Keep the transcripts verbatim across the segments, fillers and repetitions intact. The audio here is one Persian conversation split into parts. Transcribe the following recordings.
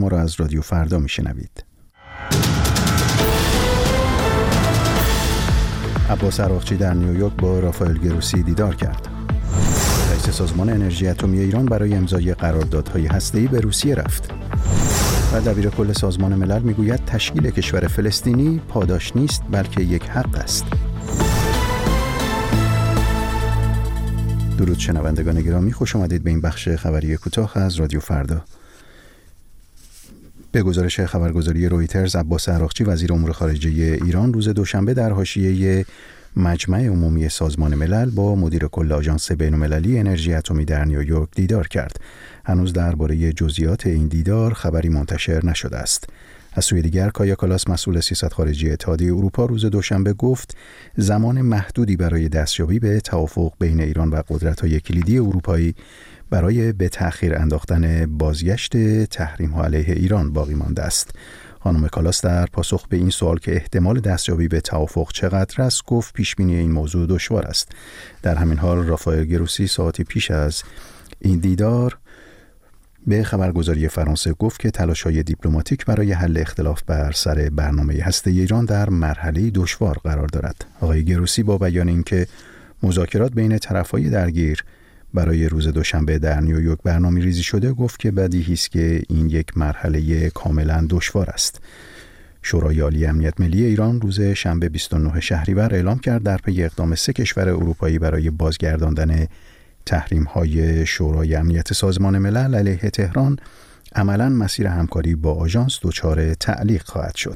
ما را از رادیو فردا میشنوید. عباس عراقچی در نیویورک با رافائل گروسی دیدار کرد. رئیس سازمان انرژی اتمی ایران برای امضای قراردادهای هسته‌ای به روسیه رفت. و دبیر کل سازمان ملل میگوید تشکیل کشور فلسطینی پاداش نیست بلکه یک حق است. درود شنوندگان گرامی، خوش آمدید به این بخش خبری کوتاه از رادیو فردا. به گزارش خبرگزاری رویترز، عباس عراقچی وزیر امور خارجه ایران روز دوشنبه در حاشیه مجمع عمومی سازمان ملل با مدیر کل آژانس بین‌المللی انرژی اتمی در نیویورک دیدار کرد. هنوز درباره جزئیات این دیدار خبری منتشر نشده است. از سوی دیگر کایا کالاس مسئول سیاست خارجی اتحادیه اروپا روز دوشنبه گفت زمان محدودی برای دستیابی به توافق بین ایران و قدرت‌های کلیدی اروپایی برای به تأخیر انداختن بازگشت تحریم‌ها علیه ایران باقی مانده است. خانم کالاس در پاسخ به این سوال که احتمال دستیابی به توافق چقدر است گفت پیشبینی این موضوع دشوار است. در همین حال رافائل گروسی ساعتی پیش از این دیدار به خبرگزاری فرانسه گفت که تلاش‌های دیپلماتیک برای حل اختلاف بر سر برنامه هسته‌ای ایران در مرحله دشوار قرار دارد. آقای گروسی با بیان اینکه مذاکرات بین طرف‌های درگیر برای روز دوشنبه در نیویورک برنامه ریزی شده گفت که بدیهی است که این یک مرحله کاملا دشوار است. شورای عالی امنیت ملی ایران روز شنبه بیست و نه شهریور اعلام کرد در پی اقدام سه کشور اروپایی برای بازگرداندن تحریم‌های شورای امنیت سازمان ملل علیه تهران عملاً مسیر همکاری با آژانس دچار تعلیق خواهد شد.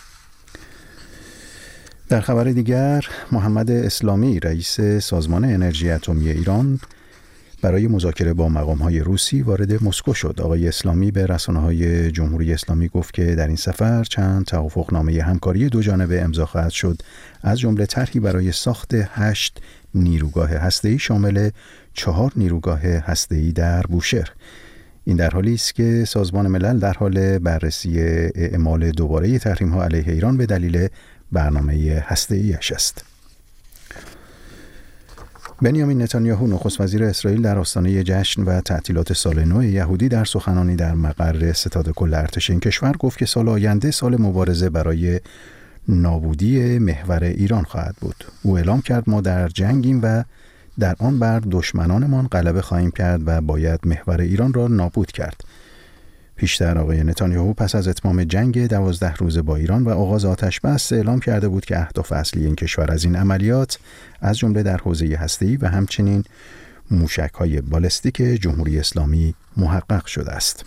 در خبر دیگر، محمد اسلامی رئیس سازمان انرژی اتمی ایران برای مذاکره با مقام‌های روسی وارد مسکو شد. آقای اسلامی به رسانه‌های جمهوری اسلامی گفت که در این سفر چند توافقنامه همکاری دو جانبه امضا خواهد شد، از جمله طرحی برای ساخت هشت نیروگاه هسته‌ای شامل چهار نیروگاه هسته‌ای در بوشهر. این در حالی است که سازمان ملل در حال بررسی اعمال دوباره تحریم‌ها علیه ایران به دلیل برنامه هسته‌ای‌اش است. بنیامین نتانیاهو نخست وزیر اسرائیل در آستانه جشن و تعطیلات سال نو یهودی در سخنانی در مقر ستاد کل ارتش این کشور گفت که سال آینده سال مبارزه برای نابودی محور ایران خواهد بود. او اعلام کرد ما در جنگیم و در آن بر دشمنانمان غلبه خواهیم کرد و باید محور ایران را نابود کرد. پیشتر آقای نتانیاهو پس از اتمام جنگ دوازده روزه با ایران و آغاز آتش بس اعلام کرده بود که اهداف اصلی این کشور از این عملیات از جمله در حوزه هسته‌ای و همچنین موشک‌های بالستیک جمهوری اسلامی محقق شده است.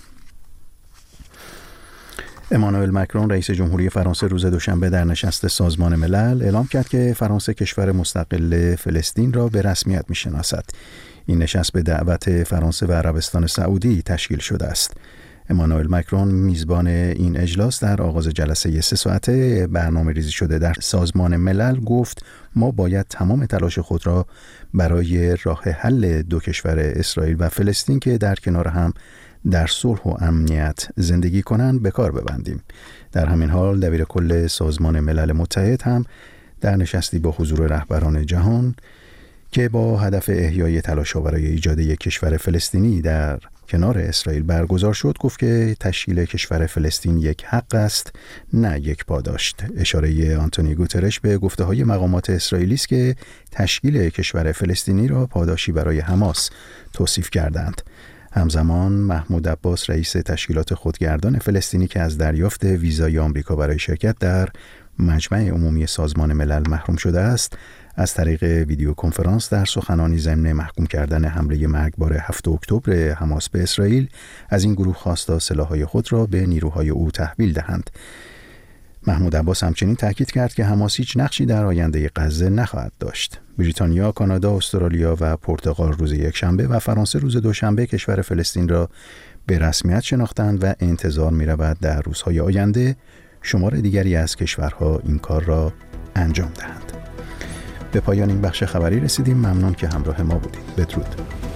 امانوئل مکرون رئیس جمهوری فرانسه روز دوشنبه در نشست سازمان ملل اعلام کرد که فرانسه کشور مستقل فلسطین را به رسمیت می‌شناسد. این نشست به دعوت فرانسه و عربستان سعودی تشکیل شده است. امانوئل مکرون میزبان این اجلاس در آغاز جلسه سه ساعته برنامه ریزی شده در سازمان ملل گفت ما باید تمام تلاش خود را برای راه حل دو کشور اسرائیل و فلسطین که در کنار هم در صلح و امنیت زندگی کنند به کار ببندیم. در همین حال دبیر کل سازمان ملل متحد هم در نشستی با حضور رهبران جهان که با هدف احیای تلاش‌ها برای ایجاد یک کشور فلسطینی در کنار اسرائیل برگزار شد گفت که تشکیل کشور فلسطین یک حق است نه یک پاداش. اشاره آنتونی گوترش به گفته‌های مقامات اسرائیلی است که تشکیل کشور فلسطینی را پاداشی برای حماس توصیف کردند. همزمان محمود عباس رئیس تشکیلات خودگردان فلسطینی که از دریافت ویزای آمریکا برای شرکت در مجمع عمومی سازمان ملل محروم شده است، از طریق ویدیو کنفرانس در سخنانی ضمن محکوم کردن حمله مرگبار هفتم اکتبر حماس به اسرائیل از این گروه خواست تا سلاح‌های خود را به نیروهای او تحویل دهند. محمود عباس همچنین تاکید کرد که حماس هیچ نقشی در آینده غزه نخواهد داشت. بریتانیا، کانادا، استرالیا و پرتغال روز یکشنبه و فرانسه روز دوشنبه کشور فلسطین را به رسمیت شناختند و انتظار می‌رود در روزهای آینده شمار دیگری از کشورها این کار را انجام دهند. به پایان این بخش خبری رسیدیم. ممنون که همراه ما بودید. بدرود.